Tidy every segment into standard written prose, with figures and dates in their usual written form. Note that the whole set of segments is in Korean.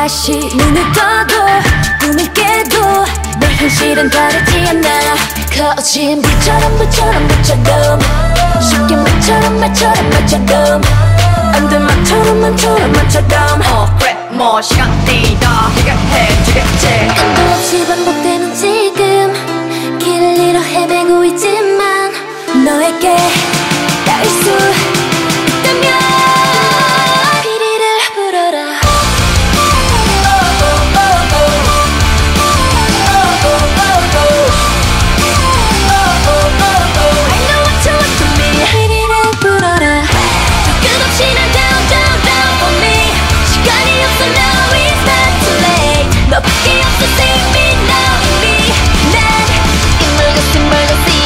다시 눈을 떠도 꿈을 깨도 내 현실은 다르지 않아. 거진 불처럼 쉽게 말처럼 안 돼 말처럼 그래 뭐 시간이 더 해결해주겠지. 끝도 없이 반복되는 지금 길을 잃어 헤매고 있지만 너에게 닿을 수 있다면 피리를 불어라. I know what you want from me. 피리를 불어라. 끝없이 난 down for me. 시간이 없어 now it's not too late. 너밖에 없어 save me now in me. 난 emergency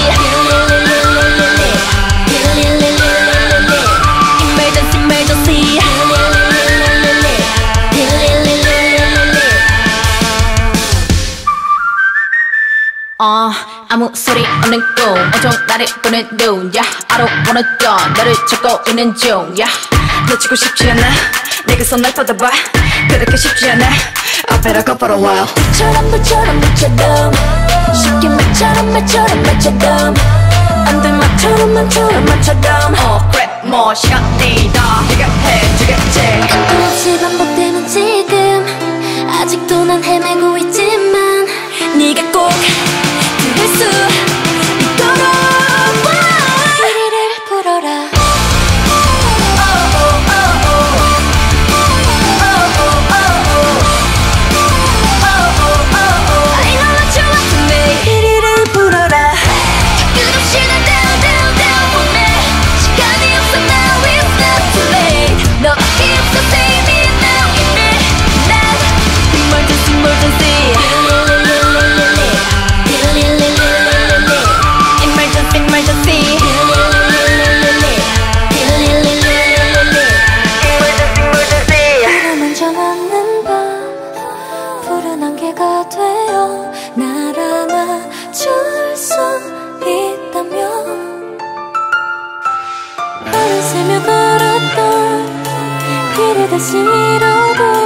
아무 소리 없는 꿈 온통 나를 보는 눈 yeah. I don't wanna die 너를 찾고 있는 중 yeah. 놓치고 싶지 않아 내게서 날 뻗어봐 그렇게 쉽지 않아 I better go for a while. 불처럼 쉽게 말처럼 안 돼 말처럼 그래 뭐 시간이 더 해결해주겠지. 끝도 없이 반복되는 지금 아직도 난 헤매고 있지만 네가 꼭 들을 수 있도록 피리를 불어라. I know what you want from me. 피리를 불어라. 끝없이 난 down for me. 시간이 없어 now it's not too late. 너밖에 없어 save me now in me. 난 emergency 바람만 정없는 밤 푸른 안개가 되어 날 안아줄 수 있다면 하루 새며 걸었던 길을 다시 잃어도